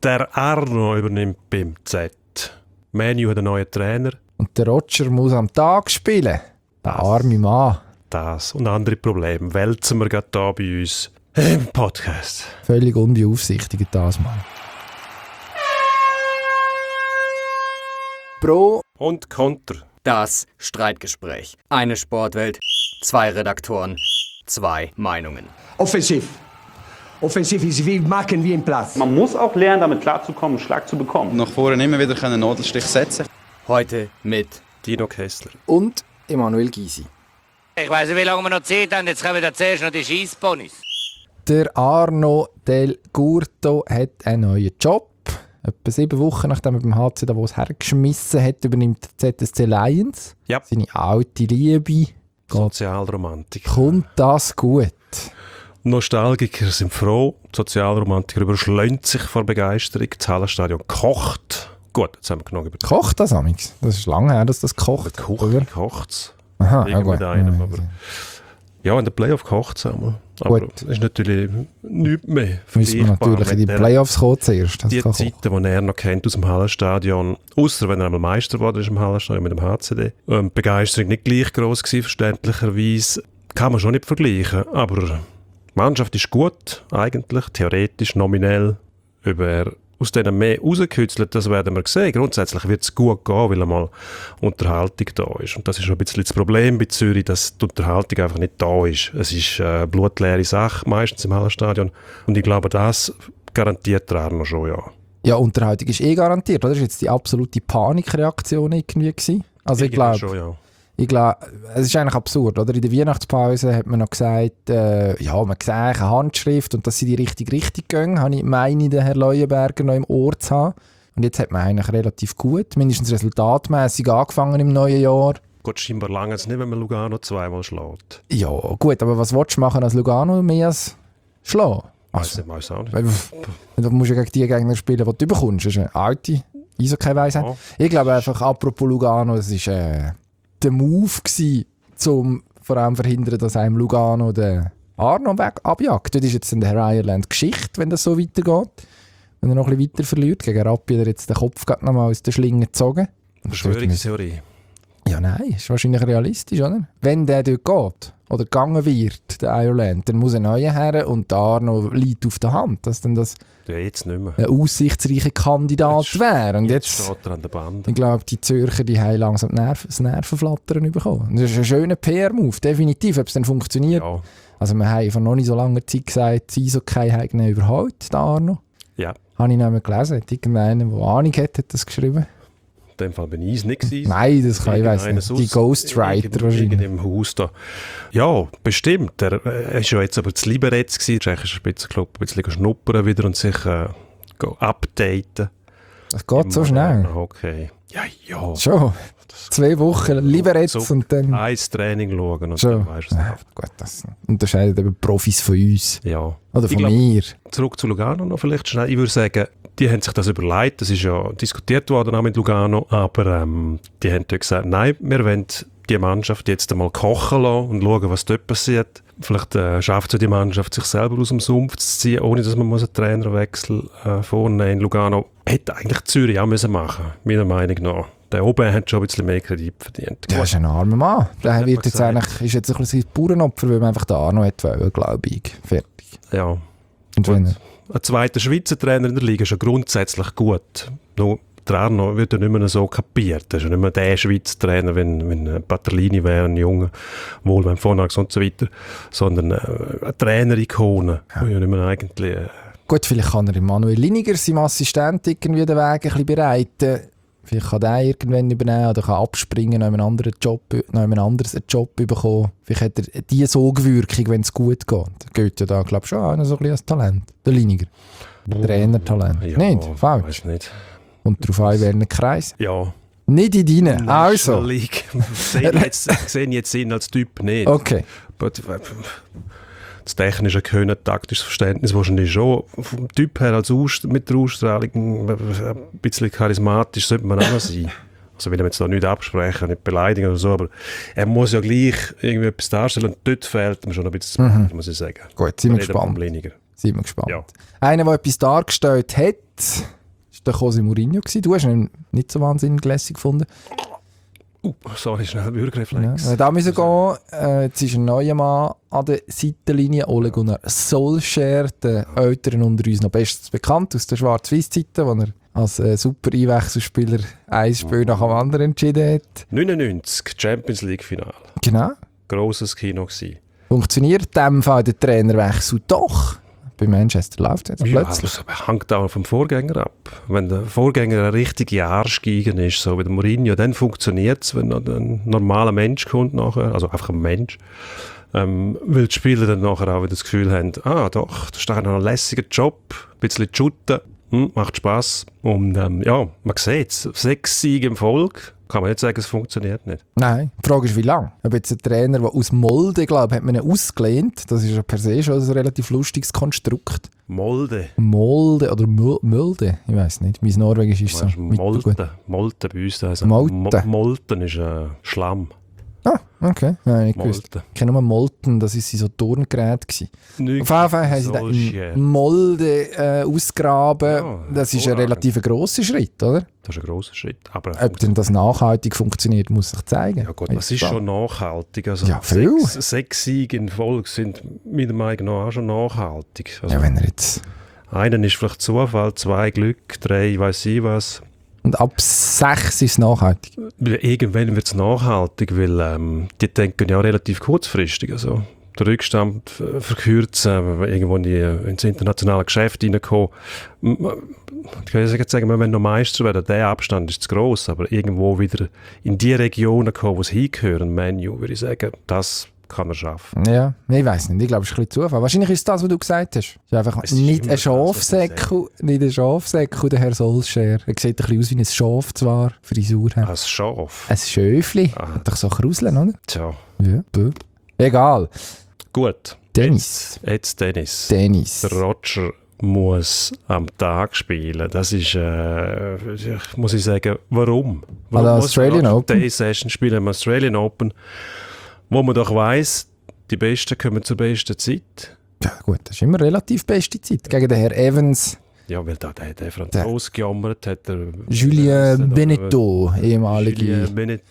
Der Arno übernimmt beim Z. Manu hat einen neuen Trainer. Und der Roger muss am Tag spielen. Der arme Mann. Das und andere Probleme wälzen wir gerade hier bei uns im Podcast. Völlig unbeaufsichtigt das mal. Pro und Konter. Das Streitgespräch. Eine Sportwelt, 2 Redaktoren, 2 Meinungen. Offensiv. Offensiv ist wie machen wie im Platz. Man muss auch lernen, damit klarzukommen, einen Schlag zu bekommen. Nach vorne immer wieder einen Nadelstich setzen. Heute mit Dino Kessler. und Emanuel Gysi. Ich weiss nicht, wie lange wir noch Zeit haben. Jetzt kommen wir zuerst noch die Scheissponys. Der Arno Del Curto hat einen neuen Job. Etwa 7 Wochen nachdem er beim HC Davos hergeschmissen hat, übernimmt der ZSC Lions. Ja. Seine alte Liebe. Sozialromantik. Kommt das gut? Nostalgiker sind froh, die Sozialromantiker überschlägt sich vor Begeisterung. Das Hallenstadion kocht. Gut, jetzt haben wir genug über Kocht das amix? Das ist lange her, dass das kocht. Kuchen kocht es. Aha, Ja, gut. Ja, in den Playoffs kocht es einmal. Aber Gut. das ist natürlich nichts mehr Müssen wir vergleichbar natürlich in die mit Playoffs kommen zuerst. Das die kann kochen. Zeiten, die er noch kennt aus dem Hallenstadion, außer wenn er einmal Meister wurde ist im Hallenstadion mit dem HCD. Die Begeisterung nicht gleich gross gewesen, verständlicherweise. Kann man schon nicht vergleichen, aber die Mannschaft ist gut, eigentlich, theoretisch, nominell. Ob er aus denen mehr rausgekützelt, das werden wir sehen. Grundsätzlich wird es gut gehen, weil einmal Unterhaltung da ist. Und das ist schon ein bisschen das Problem bei Zürich, dass die Unterhaltung einfach nicht da ist. Es ist eine blutleere Sache, meistens im Hallenstadion. Und ich glaube, das garantiert der Arno schon, ja. Ja, Unterhaltung ist garantiert, oder? Das war jetzt die absolute Panikreaktion irgendwie gewesen. Also ich Irgendwie glaube, schon, ja. es ist eigentlich absurd, oder? In der Weihnachtspause hat man noch gesagt, ja, man sieht eine Handschrift und dass sie die richtige Richtung gehen, habe ich meine, den Herrn Leuenberger noch im Ohr zu haben. Und jetzt hat man eigentlich relativ gut, mindestens resultatmäßig angefangen im neuen Jahr. Gut, scheinbar lange es nicht, wenn man Lugano 2-mal schlägt. Ja, gut, aber was willst du machen als Lugano mehr als schlagen? Weiss auch nicht. Du musst ja gegen die Gegner spielen, die du bekommst. Das ist eine alte Eishockey-Weisheit. Ja. Ich glaube einfach, apropos Lugano, es war der Move gewesen, um vor allem verhindern, dass einem Lugano den Arno abjagt. Das ist jetzt in der Ireland Geschichte, wenn das so weitergeht. Wenn er noch ein bisschen weiter verliert. Gegen Rappi hat er jetzt den Kopf gerade noch mal aus der Schlinge gezogen. Verschwörungstheorie. Ja, nein, ist wahrscheinlich realistisch, oder? Wenn der dort geht oder gegangen wird, der Ireland, dann muss ein neuer her und der Arno liegt auf der Hand, dass dann das Ja, jetzt nicht mehr. ein aussichtsreicher Kandidat wäre. Und jetzt steht er an der Bande. ich glaube, die Zürcher die haben langsam das Nervenflattern bekommen. Und das ist ein schöner PR-Move, definitiv, ob es dann funktioniert. Ja. Also wir haben vor noch nicht so langer Zeit gesagt, das Eishockey hat ihn überholt, der Arno. Ja. Habe ich nicht mehr gelesen. Hat irgendeiner, der Ahnung hat das geschrieben? In dem Fall bin ich es nicht gewesen. Nein, das kann ich weiss nicht. Die Ghostwriter wahrscheinlich. Im Haus da. Ja, bestimmt. Er war ja jetzt aber zu Liberec gewesen, der tschechische Spitzenclub, ein bisschen schnuppern wieder und sich updaten. Das geht so schnell. Okay. Ja. Schon. 2 Wochen Liberec So und dann... ein Training schauen und Schon. dann weisst du es läuft. Gut, das unterscheidet eben Profis von uns. Ja. Oder Ich von glaub, mir. Zurück zu Lugano noch vielleicht schnell. Ich würde sagen, die haben sich das überlegt. Das ist ja diskutiert worden auch mit Lugano. Aber die haben dort gesagt, nein, wir wollen die Mannschaft jetzt einmal kochen lassen und schauen, was dort passiert. Vielleicht schafft es die Mannschaft, sich selber aus dem Sumpf zu ziehen, ohne dass man einen Trainerwechsel vornehmen. In Lugano hätte eigentlich Zürich auch müssen machen, meiner Meinung nach. Der oben hat schon ein bisschen mehr Kredit verdient. Der ist ein armer Mann. Der hat wird man jetzt gesagt. eigentlich, ist jetzt ein bisschen ein Bauernopfer, weil man einfach den Arno hat wollen, glaube ich. Fertig. Ja. Und wenn er, Ein zweiter Schweizer Trainer in der Liga ist ja grundsätzlich gut. Nur der Arno wird ja nicht mehr so kapiert. Er ist ja nicht mehr der Schweizer Trainer, wenn Paterlini wäre, ein Junger, wohl beim Vornags und so weiter, sondern eine Trainerikone, die ja nicht mehr eigentlich... gut, vielleicht kann er Manuel Liniger, seinem Assistent, irgendwie den Weg ein bisschen bereiten. Vielleicht kann der irgendwann übernehmen oder kann abspringen, noch einen anderen Job, noch einen anderen Job bekommen. Vielleicht hat er diese Sogwirkung, wenn es gut geht. Der geht ja da, glaube ich, schon einer so ein bisschen als Talent. Der Liniger. Trainertalent. Ja, nicht? Falsch. Weiss nicht. Und darauf an, in welchen Kreis. Ja. Nicht in deinen. Also. National League. Sehen jetzt ihn als Typ nicht. Okay. Das technische Können, taktisches Verständnis wahrscheinlich schon. Vom Typ her als mit der Ausstrahlung ein bisschen charismatisch sollte man auch noch sein. Also will ich jetzt da nicht absprechen, nicht beleidigen oder so, aber er muss ja gleich irgendwie etwas darstellen und dort fehlt ihm schon ein bisschen, muss ich sagen. Gut, sind wir Reden vom gespannt. Liniger. Sind wir gespannt. Ja. Einer, der etwas dargestellt hat, war der José Mourinho. Du hast ihn nicht so wahnsinnig lässig gefunden. Sorry, schnell Bürgerreflex. Ja, da müssen wir gehen. Jetzt ist ein neuer Mann an der Seitenlinie, Ole Gunnar Solskjaer, der Älteren unter uns noch bestens bekannt aus der Schwarz-Weiß-Zeiten, wo er als super Einwechselspieler ein Spiel nach dem anderen entschieden hat. 99, Champions League-Finale. Genau. Grosses Kino gewesen. Funktioniert in dem Fall der Trainerwechsel doch? Bei Manchester läuft es jetzt Ja, plötzlich. das hängt auch vom Vorgänger ab. Wenn der Vorgänger ein richtiger Arschgeigen ist, so wie der Mourinho, dann funktioniert es, wenn noch ein normaler Mensch kommt nachher, also einfach ein Mensch, weil die Spieler dann nachher auch wieder das Gefühl haben, doch, das ist doch noch ein lässiger Job, ein bisschen shooten, macht Spass. Und ja, man sieht es, 6 Siege im Folge, kann man nicht sagen, es funktioniert nicht. Nein, die Frage ist, wie lange? Ob jetzt ein Trainer, der aus Molde, glaube ich, hat man ihn ausgelehnt. Das ist ja per se schon ein relativ lustiges Konstrukt. Molde. Molde oder Mulde, ich weiß nicht. Mein Norwegisch ist so. Molten bei uns. Also Molten. Molten ist Schlamm. Ah, okay. Nein, nicht gewusst. Molten. Ich kenne nur Molten, das war so Turngerät. Auf jeden Fall haben sie Solskjaer. den in Molde ausgraben. Ja, Das ist ein relativ grosser Schritt, oder? Das ist ein grosser Schritt. Aber Ob denn das nachhaltig funktioniert, muss sich zeigen. ja gut, das ist schon nachhaltig. Also Ja, viel. 6 Siege in Folge sind meiner Meinung nach auch schon nachhaltig. Also Ja, wenn er jetzt... einen ist vielleicht Zufall, 2 Glück, 3 weiss ich was. Und ab 6 ist es nachhaltig. Irgendwann wird es nachhaltig, weil die denken ja relativ kurzfristig. Also den Rückstand verkürzen, irgendwo ins internationale Geschäft reinkommen. Ich kann jetzt sagen, wir wollen noch Meister werden, der Abstand ist zu gross, aber irgendwo wieder in die Regionen kommen, wo es hingehören, Menu, würde ich sagen, das kann er schaffen. Ja, ich weiss nicht. Ich glaube, es ist ein bisschen Zufall. Wahrscheinlich ist es das, was du gesagt hast. Es ist einfach Es ist nicht immer ein das, was man Schafsäckel, nicht ein Schafsäckel, der Herr Solskjaer. Er sieht ein bisschen aus wie ein Schaf zwar, Frisur her. Als Schaf. Ein Schöfli. Ah. Hat doch so Kruseln, oder? Tja, Ja, egal. gut. Tennis. Jetzt Tennis. Tennis. Der Roger muss am Tag spielen. Das ist, muss ich sagen, warum? Warum Also muss Australian Roger Open? Day Session spielen im Australian Open, wo man doch weiss, die Besten kommen zur besten Zeit. Ja gut, das ist immer relativ beste Zeit. Gegen den Herr Evans, Ja, weil da der Franzose gejammert hat. Julien Beneteau, ehemalige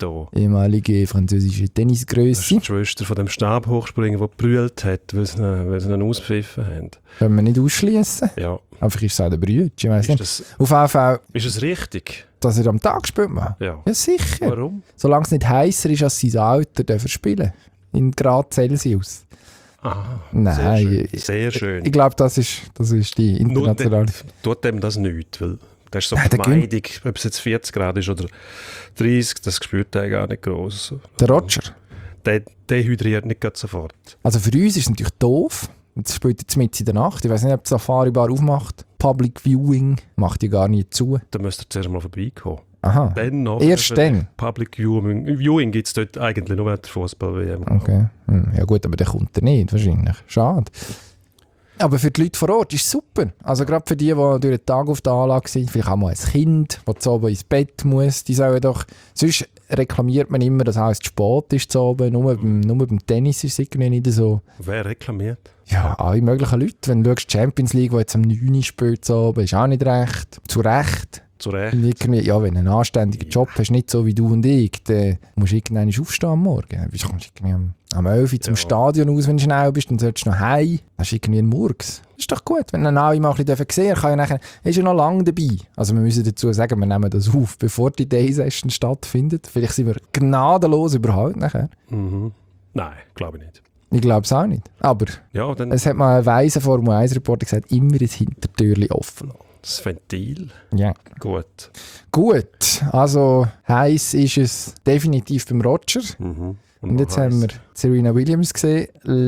französische Das ist Tennisgrösse. die Schwester von dem Stabhochspringer, der gebrüllt hat, weil sie ihn auspfiffen haben. Können wir nicht ausschließen. Ja. Einfach ist es auch der Brüder, ich weiß Ist nicht. das, Auf jeden Fall, ist das richtig? dass er am Tag spielt, man. Ja. Ja, sicher. Warum? Solange es nicht heißer ist als sein Alter, darf er spielen. In Grad Celsius. Aha, Nein, sehr schön. Sehr schön. Ich glaube, das ist die Nur internationale... tut dem das nichts, weil das ist so Nein, der Vermeidung, ob es jetzt 40 Grad ist oder 30, das spürt er gar nicht gross. Der Roger. Der dehydriert nicht gerade sofort. Also für uns ist es natürlich doof. Jetzt spielt er mitten in der Nacht. Ich weiß nicht, ob die Safari-Bar aufmacht. Public Viewing macht die gar nicht zu. Da müsst ihr zuerst mal vorbeikommen. Aha. Dann noch Erst dann? Public Viewing gibt es dort eigentlich nur während der Fußball-WM. Okay. Ja gut, aber der kommt er nicht wahrscheinlich. Schade. Aber für die Leute vor Ort ist es super. Also gerade für die durch den Tag auf der Anlage sind, vielleicht auch mal ein Kind, das zu oben ins Bett muss, die sollen doch... Sonst reklamiert man immer, dass alles zu spät ist zu oben. Nur beim Tennis ist es irgendwie nicht so... Wer reklamiert? Ja, alle möglichen Leute. Wenn du schaust, die Champions League, die jetzt am 9. spielt zu oben, ist auch nicht recht. Zu Recht. Zu Recht. Irgendwie, ja, wenn du einen anständigen Job hast, nicht so wie du und ich, dann musst du irgendwann aufstehen am Morgen. Du kommst irgendwie am 11 Uhr zum Stadion aus, wenn du schnell bist, dann solltest du noch heim. Das ist irgendwie ein Murks. Das ist doch gut, wenn dann alle mal ein bisschen sehen dürfen, ist ja noch lange dabei. Also wir müssen dazu sagen, wir nehmen das auf, bevor die Day-Session stattfindet. Vielleicht sind wir gnadenlos überhaupt nachher. Mhm. Nein, glaube ich nicht. Ich glaube es auch nicht. Aber Ja, dann es hat mal ein weiser Formel 1-Reporter gesagt, immer ein Hintertürchen offen lassen. das Ventil. Ja. Gut. Gut, also heiß ist es definitiv beim Roger. Mhm. Und jetzt haben wir Serena Williams gesehen.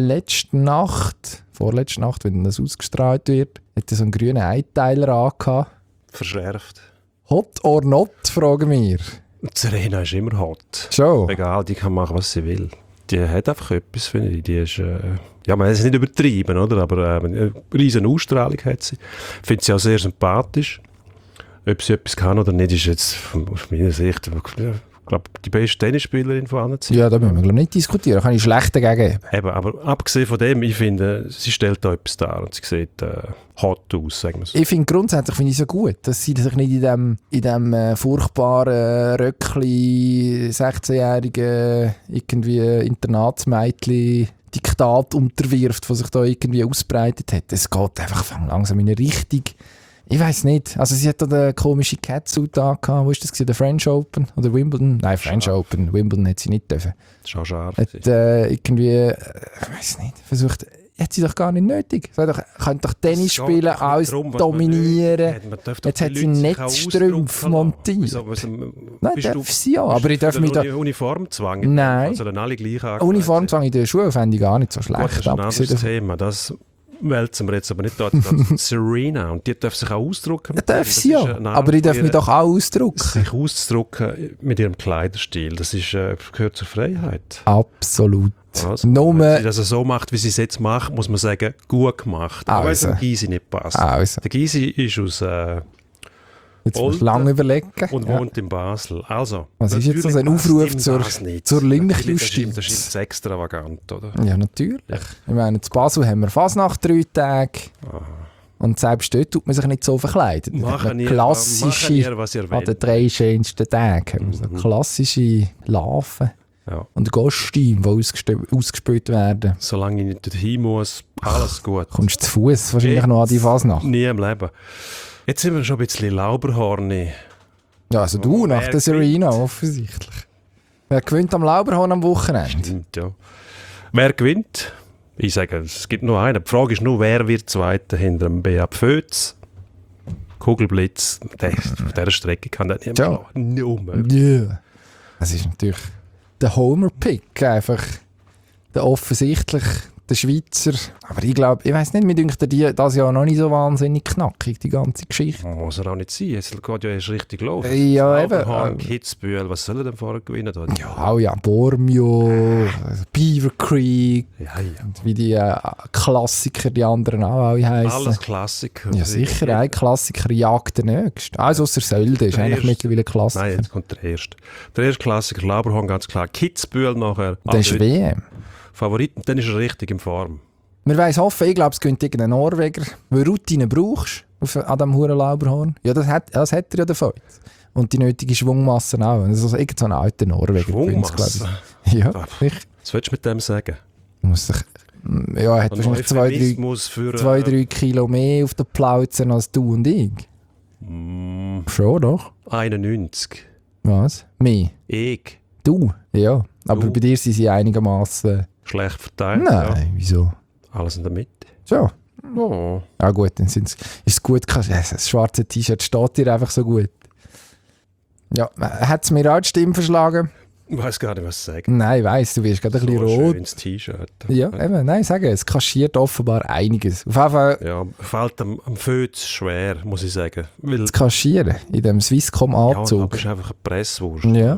Vorletzte Nacht, wenn das ausgestrahlt wird, hat er so einen grünen Einteiler angehabt. Verschärft. Hot or not, fragen wir. Serena ist immer hot. Schon. Egal, die kann machen, was sie will. Die hat einfach etwas, finde ich. Die ist, ja, man ist nicht übertrieben, oder? Aber eine riesen Ausstrahlung hat sie. Ich finde sie auch sehr sympathisch. Ob sie etwas kann oder nicht, ist jetzt aus meiner Sicht Ich glaube, die beste Tennisspielerin von allen Zeiten. Ja, da müssen wir glaub, nicht diskutieren. Da kann ich schlecht dagegen. Eben, aber abgesehen von dem, ich finde, sie stellt da etwas dar und sie sieht hot aus, sagen wir so. Ich finde grundsätzlich so gut, dass sie sich nicht in dem furchtbaren Röckli 16-jährigen irgendwie Internatsmädchen Diktat unterwirft, das sich da irgendwie ausbreitet hat. Es geht einfach langsam in eine Richtung. Ich weiss nicht. Also sie hat da den komischen Catsuit angehabt. Wo ist das gewesen? Der French Open oder Wimbledon? Nein, French Open. Wimbledon hat sie nicht dürfen. Schon schade. Hat irgendwie, ich weiss nicht, versucht, hat sie doch gar nicht nötig. Sie könnte doch Tennis spielen, alles dominieren. Jetzt hat sie Netzstrümpfe montiert. Nein, darf sie ja. Aber ich darf mich da... Uniformzwang? Nein. Also dann alle gleich angekleidet. Uniformzwang in der Schule fände ich gar nicht so schlecht. Gut, das ist ein anderes Thema. Das wälzen wir jetzt aber nicht dort. Serena. Und die darf sich auch ausdrücken. Darf sie ja. Aber ich darf mich doch auch ausdrücken. Sich auszudrücken mit ihrem Kleiderstil, das ist, gehört zur Freiheit. Absolut. Also, wenn sie das so macht, wie sie es jetzt macht, muss man sagen, gut gemacht. Aber wenn es dem Gysi nicht passt. Der Gysi ist aus jetzt musst du lange überlegen. Und wohnt in Basel. Also, was ist jetzt das, ein Aufruf zur Linkjustiz? Das ist extravagant, oder? Ja, natürlich. Ja. Ich meine, in Basel haben wir Fasnacht 3 Tage. Aha. Und selbst dort tut man sich nicht so verkleidet. Klassische, an den 3 schönsten Tagen. So klassische Larven. Ja. Und Kostüme, die ausgespielt werden. Solange ich nicht dorthin muss, alles gut. Kommst du zu Fuß wahrscheinlich noch an die Fasnacht? Nie im Leben. Jetzt sind wir schon ein bisschen Lauberhorny. Ja, also du nach der Serena offensichtlich. Wer gewinnt am Lauberhorn am Wochenende? Stimmt, ja. Wer gewinnt? Ich sage, es gibt nur einen. Die Frage ist nur, wer wird Zweiter hinter dem B.A. Pfötz? Kugelblitz, auf dieser Strecke kann das nicht mehr schlagen. Ja. Das ist natürlich der Homer-Pick, einfach der offensichtlich der Schweizer. Aber ich glaube, ich weiss nicht, mir denkt das Jahr noch nicht so wahnsinnig knackig, die ganze Geschichte. Muss er auch nicht sein, es geht ja erst richtig los. Ja, eben. Kitzbühel, was soll er denn vorher gewinnen? Ja, Bormio, Beaver Creek, und wie die Klassiker, die anderen auch alle heißen. Alles Klassiker. Ja, sicher, ein Klassiker jagt der nächste. Alles außer Sölde ist eigentlich mittlerweile ein Klassiker. Nein, jetzt kommt der erste. Der erste Klassiker, Lauberhorn, ganz klar. Kitzbühel nachher. Das ist WM. Favoriten, dann ist er richtig in Form. Wir weiss hoffen, ich glaube, es gönnt irgendein Norweger, weil Routine brauchst an diesem huren Lauberhorn. Ja, das hat er ja davon. Und die nötige Schwungmasse auch. Also irgend so ein alter Norweger. Schwungmasse? Ja, was willst du mit dem sagen? Muss sich, ja, er hat wahrscheinlich 2-3 Kilo mehr auf den Plauzen als du und ich. Schon, doch? 91. Was? Mehr? Ich? Du? Ja. Aber bei dir sind sie einigermaßen schlecht verteilt? Nein, wieso? Alles in der Mitte. So. Oh. Ja gut, dann ist es gut. Das schwarze T-Shirt steht dir einfach so gut. Ja, hat es mir auch die Stimme verschlagen? Ich weiss gar nicht, was sagen. Nein, ich weiss, du wirst gerade ein bisschen rot. Ein schönes T-Shirt. Ja, eben, nein, sage es kaschiert offenbar einiges. Auf jeden Fall... Ja, fällt am Fötz schwer, muss ich sagen. Das Kaschieren in dem Swisscom-Anzug. Ja, du bist einfach eine Presswurst. Ja.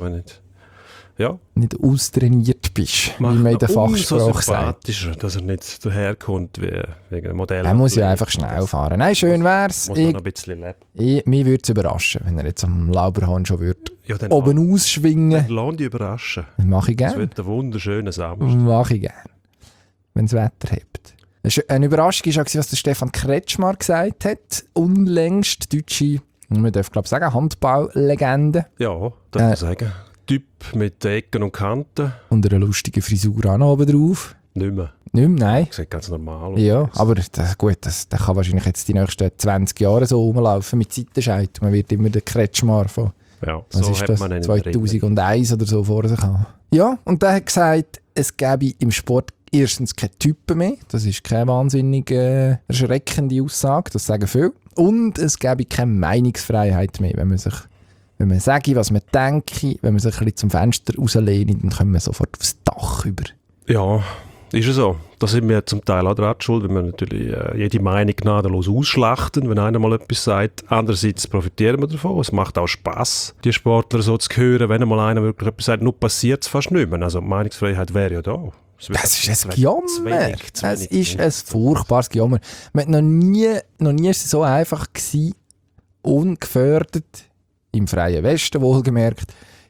Nicht austrainiert bist, wie man in der Fachsprache sagt. Dass er nicht daherkommt wie wegen einem Modell. Er muss ja einfach schnell fahren. Nein, schön wär's. Muss noch ein bisschen leben. Mich würde es überraschen, wenn er jetzt am Lauberhorn schon würde oben ausschwingen. Lass dich überraschen. Mach ich gerne. Es wird ein wunderschöner Samstag. Mach ich gerne. Wenn das Wetter hebt. Eine Überraschung war auch, was der Stefan Kretschmar gesagt hat. Unlängst deutsche, man darf glaube ich sagen, Handballlegende. Ja, darf man sagen. Typ mit Ecken und Kanten. Und eine lustige Frisur auch noch oben drauf. Nicht mehr. Nicht mehr, nein. Sieht ganz normal aus. Ja, aber das kann wahrscheinlich jetzt die nächsten 20 Jahre so rumlaufen mit Seitenscheid. Man wird immer den Kretschmar von so hat das, man 2001 oder so vor sich haben. Ja, und der hat gesagt, es gäbe im Sport erstens keine Typen mehr. Das ist keine wahnsinnig erschreckende Aussage, das sagen viele. Und es gäbe keine Meinungsfreiheit mehr, wenn man sage, was man denke, wenn man sich ein bisschen zum Fenster rauslehnt, dann kommen wir sofort aufs Dach über. Ja, ist es so. Da sind wir zum Teil auch dran schuld, weil wir natürlich jede Meinung gnadenlos ausschlachten, wenn einer mal etwas sagt. Andererseits profitieren wir davon. Es macht auch Spass, die Sportler so zu hören, wenn mal einer wirklich etwas sagt. Nur passiert es fast nicht mehr. Also Meinungsfreiheit wäre ja da. Das ist ein Gejammer. Es ist ein furchtbares Gejammer. Noch nie ist es so einfach gewesen, ungefördert, im Freien Westen wohlgemerkt,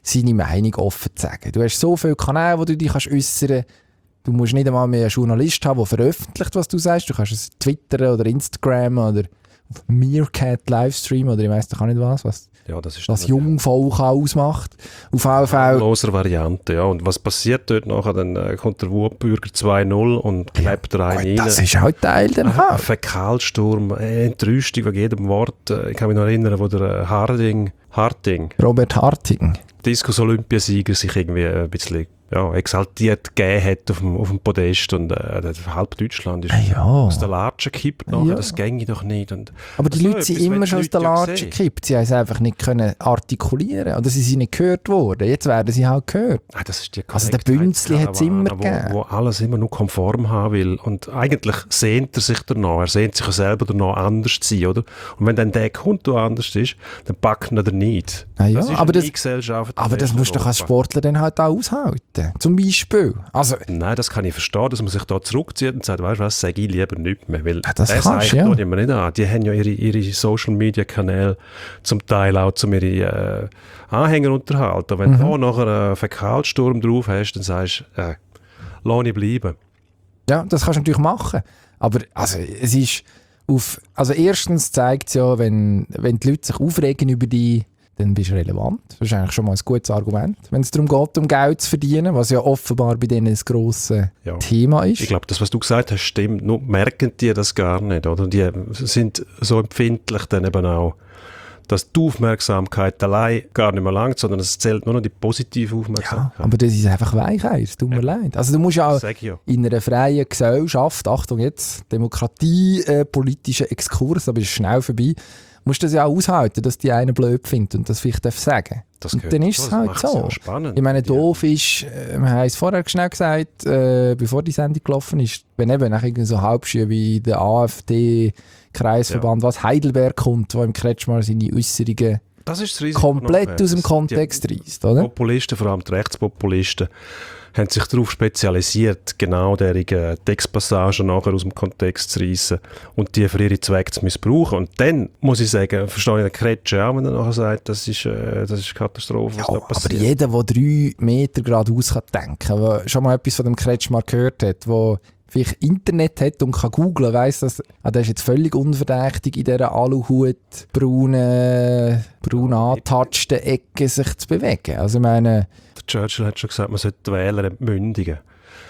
seine Meinung offen zu sagen. Du hast so viele Kanäle, wo du dich äußern kannst. Du musst nicht einmal mehr einen Journalist haben, der veröffentlicht, was du sagst. Du kannst es twittern oder Instagram oder auf Meerkat Livestream oder ich weiss doch auch nicht was Ja, das ist das Jungvolk ausmacht. Auf jeden Fall. Loser Variante, ja. Und was passiert dort nachher? Dann kommt der Wutbürger 2-0 und klebt rein rein. Das ist auch Teil der Ein Fäkalsturm, eine Entrüstung wegen jedem Wort. Ich kann mich noch erinnern, wo der Harting, Robert Harting, Diskus-Olympiasieger, sich irgendwie ein bisschen exaltiert gegeben hat auf dem Podest und halb Deutschland ist aus der Latsche gekippt nachher, das ginge doch nicht. Und aber die Leute sind immer schon aus der Latsche gekippt, sie haben es einfach nicht können artikulieren oder sie sind nicht gehört worden, jetzt werden sie halt gehört. Das ist die also der Bünzli hat es immer gegeben. Wo alles immer nur konform haben will und eigentlich sehnt er sich danach, er sehnt sich ja selber danach anders zu sein, oder? Und wenn dann der kommt, der anders ist, dann packt er nicht. Das ist aber das musst du doch als Sportler dann halt auch aushalten. Zum Beispiel. Also, nein, das kann ich verstehen, dass man sich da zurückzieht und sagt, weißt du was, sage ich lieber nichts mehr. Weil das kannst du, ja. Die nicht an. Die haben ja ihre Social-Media-Kanäle zum Teil auch zu ihren Anhängern unterhalten. Wenn du da nachher einen Fäkalsturm drauf hast, dann sagst du, lass ich bleiben. Ja, das kannst du natürlich machen. Aber also, es ist erstens zeigt es ja, wenn die Leute sich aufregen über die, dann bist du relevant. Das ist eigentlich schon mal ein gutes Argument. Wenn es darum geht, um Geld zu verdienen, was ja offenbar bei denen ein grosses Thema ist. Ich glaube, das, was du gesagt hast, stimmt. Nur merken die das gar nicht, oder? Die sind so empfindlich dann eben auch, dass die Aufmerksamkeit allein gar nicht mehr langt, sondern es zählt nur noch die positive Aufmerksamkeit. Ja, aber das ist einfach Weichheit, es tut mir leid. Also du musst ja auch in einer freien Gesellschaft, Achtung jetzt, Demokratie, politischer Exkurs, aber ist schnell vorbei, musst du das ja auch aushalten, dass die einen blöd findet und das vielleicht sagen darf. Und dann ist es halt so. Ich meine, doof ist, wir haben es vorher schnell gesagt, bevor die Sendung gelaufen ist, wenn eben nach so Halbschuhe wie der AfD-Kreisverband, was Heidelberg kommt, wo im Kretschmar seine Äußerungen komplett aus dem Kontext reißt, oder? Populisten, vor allem die Rechtspopulisten, haben sich darauf spezialisiert, genau derige Textpassagen nachher aus dem Kontext zu reissen und die für ihre Zwecke zu missbrauchen. Und dann muss ich sagen, verstehe ich den Kretschen auch, wenn er nachher sagt, das ist Katastrophe, was da passiert. Aber jeder, der 3 Meter geradeaus denken kann, der schon mal etwas von dem Kretschmar gehört hat, der vielleicht Internet hat und kann googlen, weiss, dass der ist jetzt völlig unverdächtig in dieser Aluhut braun angetatschten Ecke sich zu bewegen. Also ich meine, Churchill hat schon gesagt, man sollte die Wähler entmündigen.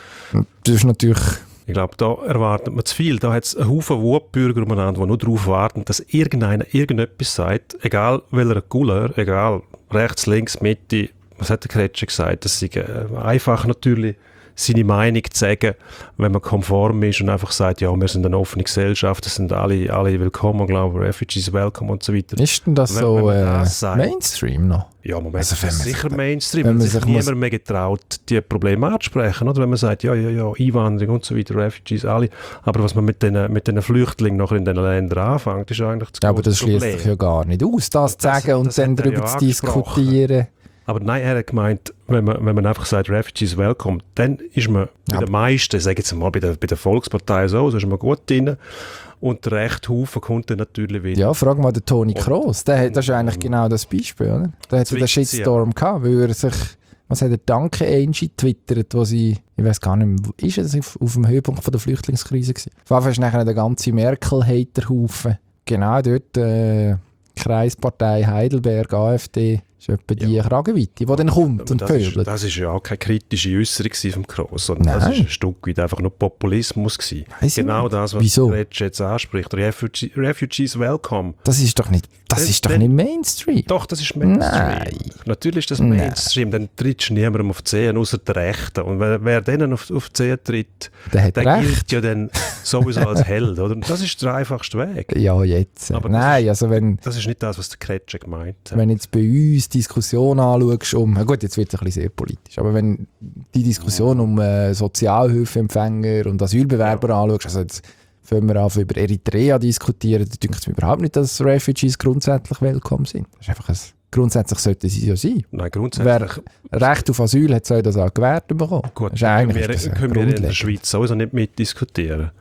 Das ist natürlich... Ich glaube, da erwartet man zu viel. Da hat es einen Haufen Wutbürger umeinander, die nur darauf warten, dass irgendeiner irgendetwas sagt, egal welcher Couleur, egal rechts, links, Mitte. Was hat der Kretsche gesagt? Das ist einfach natürlich seine Meinung zu sagen, wenn man konform ist und einfach sagt, ja, wir sind eine offene Gesellschaft, das sind alle willkommen, glaube ich, Refugees welcome und so weiter. Ist denn das so Mainstream noch? Ja, Moment, das ist sicher Mainstream, wenn sich niemand mehr getraut, die Probleme anzusprechen, oder? Wenn man sagt, ja, Einwanderung und so weiter, Refugees, alle, aber was man mit den Flüchtlingen noch in den Ländern anfängt, ist eigentlich das große Problem. Aber das schließt sich ja gar nicht aus, das zu sagen und dann darüber zu diskutieren. Aber nein, er hat gemeint, wenn man einfach sagt, Refugees welcome, dann ist man bei den meisten, sage jetzt mal bei der Volkspartei so ist man gut drin. Und der rechte Haufen kommt dann natürlich wieder. Ja, frag mal den Toni Kroos. Das ist eigentlich genau das Beispiel, oder? Der hat so den Shitstorm gehabt, weil er sich, was hat er, Danke Angie twittert, wo sie, ich weiß gar nicht mehr, ist es auf dem Höhepunkt von der Flüchtlingskrise gewesen? Auf jeden Fall ist nachher der ganze Merkel-Hater-Haufen. Genau dort, Kreispartei Heidelberg, AfD, ist etwa die Kragenweite, die dann kommt und pöbelt. Das war ja auch keine kritische Äußerung vom Kroos, sondern das war ein Stück weit einfach nur Populismus gewesen. Genau das, was Kretsch jetzt anspricht. Refugees welcome. Das ist doch nicht Mainstream. Doch, das ist Mainstream. Nein. Natürlich ist das Mainstream. Dann trittst du niemandem auf die Zehen, außer der Rechten. Und wer denen auf die Zehen tritt, der gilt ja dann sowieso als Held. Oder? Und das ist der einfachste Weg. Ja, jetzt. Aber das ist nicht das, was der Kretsch gemeint hat. Wenn jetzt bei uns die Diskussion anschaust gut, jetzt wird es ein bisschen sehr politisch, aber wenn die Diskussion um Sozialhilfeempfänger und Asylbewerber anschaust, also jetzt fangen wir an über Eritrea diskutieren, dann denke ich mir überhaupt nicht, dass Refugees grundsätzlich willkommen sind. Das ist einfach grundsätzlich sollte sie ja sein. Nein, grundsätzlich. Wer Recht auf Asyl hat, soll das auch gewährt bekommen. Gut, können wir in der Schweiz sowieso nicht mitdiskutieren.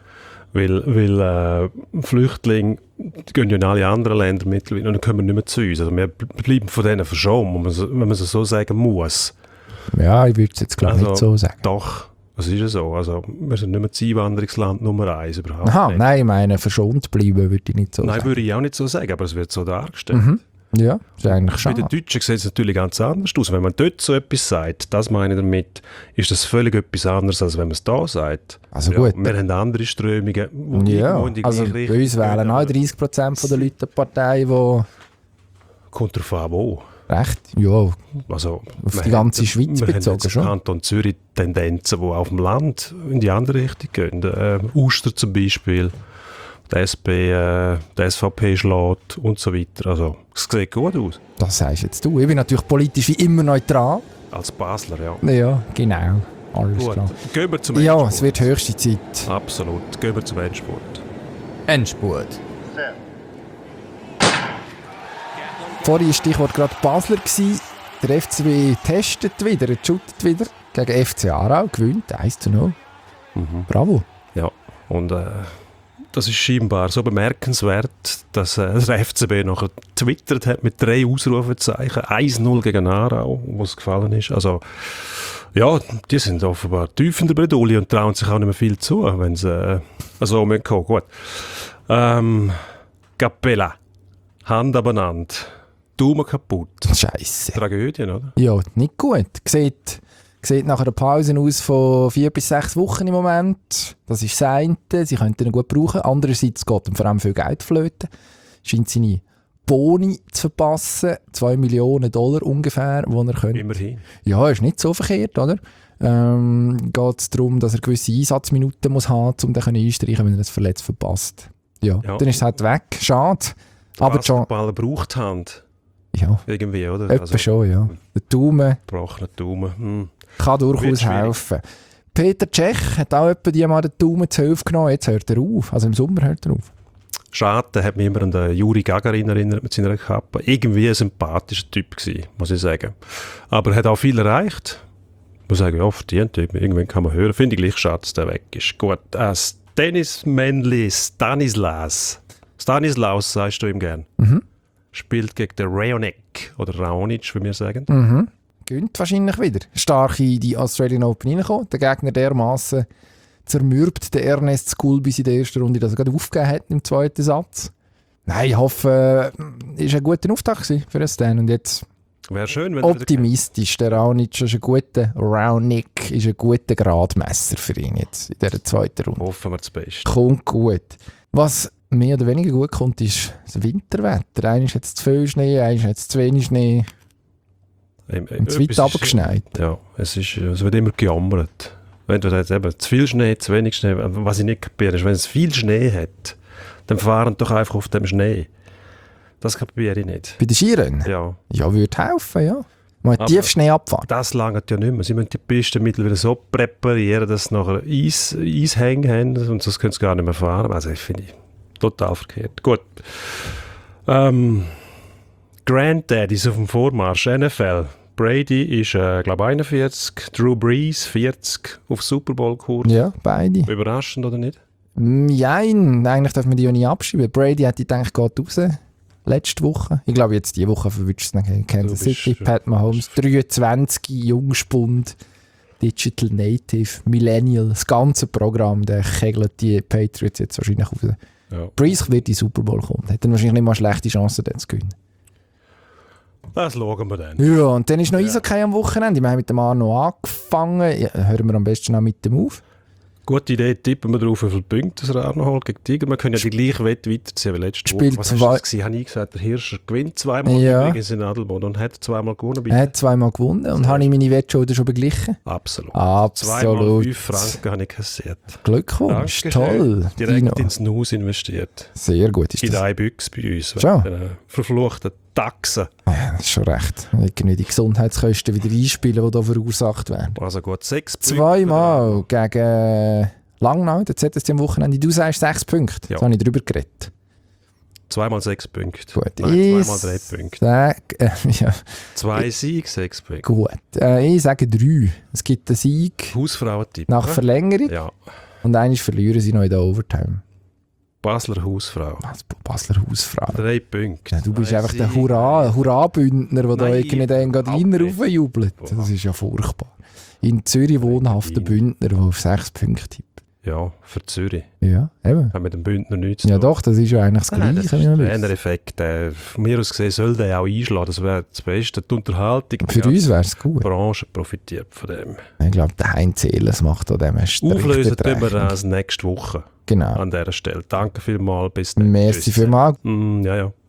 Weil Flüchtlinge die gehen ja in alle anderen Länder mittlerweile und dann kommen wir nicht mehr zu uns. Also wir bleiben von denen verschont, wenn man es so sagen muss. Ja, ich würde es jetzt glaube ich nicht so sagen. Doch, das ist ja so. Also wir sind nicht mehr das Einwanderungsland Nummer 1 überhaupt. Aha, nicht. nein, ich meine, verschont bleiben würde ich nicht so sagen. Nein, würde ich auch nicht so sagen, aber es wird so dargestellt. Mhm. Ja, ist eigentlich Bei schade. den Deutschen sieht es natürlich ganz anders aus. Wenn man dort so etwas sagt, das meine ich damit, ist das völlig etwas anderes, als wenn man es da sagt. Also gut. Wir haben andere Strömungen, die Ja, irgendwo in die also gleiche bei uns Richtung wählen gehen, auch aber 30% der Leute eine Partei, die kommt darauf an, wo. recht, ja, Also, auf wir die ganze haben- Schweiz wir haben bezogen jetzt schon. im Kanton Zürich Tendenzen, die auf dem Land in die andere Richtung gehen. Uster zum Beispiel, die SP, die SVP schlägt und so weiter. Also, es sieht gut aus. Das sagst jetzt du. Ich bin natürlich politisch wie immer neutral. Als Basler, ja. Ja, genau. Alles Gut, klar. gehen wir zum Ja, Endspurt. es wird höchste Zeit. Absolut, gehen wir zum Endspurt. Endspurt. Vorhin war Stichwort gerade Basler gewesen. Der FCB testet wieder, shootet wieder gegen FC Aarau, gewinnt 1:0. Bravo. Ja, und das ist scheinbar so bemerkenswert, dass der FCB nachher getwittert hat mit 3 Ausrufezeichen. 1:0 gegen Aarau, was gefallen ist. Also, ja, die sind offenbar tief in der Bredouille und trauen sich auch nicht mehr viel zu, wenn sie so kommen. Gut. Capella. Hand abeinander. Daumen kaputt. Scheisse. Tragödien, oder? Ja, nicht gut. Sieht nach einer Pause aus von 4 bis 6 Wochen im Moment. Das ist das eine. Sie könnten ihn gut brauchen. Andererseits geht ihm vor allem viel Geld flöten. Scheint seine Boni zu verpassen. $2 Millionen ungefähr, die er könnte. Immerhin. Ja, ist nicht so verkehrt, oder? Geht es darum, dass er gewisse Einsatzminuten muss haben muss, um dann einstreichen, wenn er das verletzt verpasst. Ja, Ja. dann ist es halt weg. Schade. Aber schon, Basketballer braucht Hand. ja, Irgendwie, oder? etwa schon, ja. Der Daumen Gebrochener Daumen. kann Wird durchaus schwierig. helfen. Peter Cech hat auch etwa die mal den Daumen zu Hilfe genommen. Jetzt hört er auf. Also im Sommer hört er auf. Schade, der hat mich immer an den Juri Gagarin erinnert mit seiner Kappe. Irgendwie ein sympathischer Typ gewesen, muss ich sagen. Aber er hat auch viel erreicht. Ich muss sagen, ja, verdient. Irgendwann kann man hören. Finde ich gleich schade, dass der weg ist. Gut, das Tennismännli Stanislaus, sagst du ihm gern. Spielt gegen den Raonic oder Raonic, wie wir sagen. Gönnt wahrscheinlich wieder. Stark in die Australian Open reingekommen. Der Gegner dermaßen zermürbt den Ernest Skulbis in der ersten Runde, dass er gerade aufgegeben hat im zweiten Satz. Nein, ich hoffe, es war ein guter Auftakt gewesen für den Stan. Und jetzt Wäre schön, wenn er wieder- optimistisch. Der Raonic ist ein guter Gradmesser für ihn jetzt in dieser zweiten Runde. Hoffen wir das Beste. Kommt gut. Was mehr oder weniger gut kommt, ist das Winterwetter. Einer ist jetzt zu viel Schnee, einer ist jetzt zu wenig Schnee. Und zu weit Etwas ist- runtergeschneit. Ja, es wird immer gejammert. Wenn du jetzt eben zu viel Schnee, zu wenig Schnee, was ich nicht kapiere, ist, wenn es viel Schnee hat, dann fahren doch einfach auf dem Schnee. Das kapiere ich nicht. Bei den Skirennen? Ja, Ja, würde helfen, ja. Man hat Aber- Tiefschneeabfahrt. das langt ja nicht mehr. Sie müssen die Piste mittlerweile so präparieren, dass sie nachher Eishänge haben und sonst können sie gar nicht mehr fahren. Also ich finde total verkehrt. Gut. Granddad ist auf dem Vormarsch, NFL. Brady ist, glaube 41, Drew Brees 40 auf Super Bowl-Kurs. Ja, beide. Überraschend, oder nicht? Nein, eigentlich darf man die ja nicht abschreiben. Brady hat die gedacht, geht raus. Letzte Woche. Ich glaube, jetzt diese Woche verwünscht es nach Kansas Du bist- City. Pat Mahomes, 23, Jungspund, Digital Native, Millennial, das ganze Programm, der kegelt die Patriots jetzt wahrscheinlich raus. Ja. Brees wird in den Super Bowl kommen. Hat dann wahrscheinlich nicht mal schlechte Chancen, den zu gewinnen. Das schauen wir dann. Ja, und dann ist noch Eishockey am Wochenende. Wir haben mit dem Arno angefangen. Ja, hören wir am besten auch mit dem auf. Gute Idee, tippen wir drauf, wie viele Punkte er auch noch holt gegen Tiger. Wir können ja die gleiche Wette weiterziehen wie letzte Spielt Woche. Was zwei- war das gewesen? Habe ich gesagt, der Hirscher gewinnt zweimal Ja. übrigens in Adelboden und hat zweimal gewonnen. Er hat zweimal gewonnen und habe ich meine Wette schon beglichen. Absolut. Absolut. Zweimal 5 Franken habe ich kassiert. Glückwunsch, Dankeschön. toll. Direkt Dino. ins Nuss investiert. Sehr gut ist In das. eine Büchse bei uns. Schon? Wegen den verfluchten Taxen. Ja, das ist schon recht. Irgendwie die Gesundheitskosten wieder einspielen, die da verursacht werden. Also gut, 6 Punkte. Zweimal gegen Langnau, der ZSC am Wochenende. Du sagst 6 Punkte. Ja. Da habe ich drüber geredet. Zweimal 6 Punkte. Gut. Nein, zweimal 3 Punkte. Ja, 2 Siege, 6 Punkte. gut. Ich sage 3. Es gibt einen Sieg Hausfrauentipp. nach oder? Verlängerung. Ja. Und einmal verlieren sie noch in der Overtime. Basler Hausfrau. Basler Hausfrau. 3 Punkte. Ja, du bist einfach der Sieg. Hurra-Bündner, der da Nein, irgendwie den Gardiner Abwärts. raufjubelt. Das ist ja furchtbar. In Zürich wohnhafter Bündner, der auf 6 Punkte tippt. Ja, für Zürich. Ja, eben. Hat mit dem Bündner nichts zu Ja tun. doch, das ist ja eigentlich das Nein, das Gleiche. ist wie der wir wissen. Trainereffekt. Von mir aus gesehen soll der auch einschlagen. Das wäre das Beste. Die Unterhaltung. Für die uns ganze wäre es gut. Branche profitiert von dem. Ich glaube, der Heinz Ehlers macht an dem Auflösen tun wir Rechnung. das nächste Woche Genau. an dieser Stelle. Danke vielmals. Bis dann. Merci Tschüss. vielmals. Ja, ja.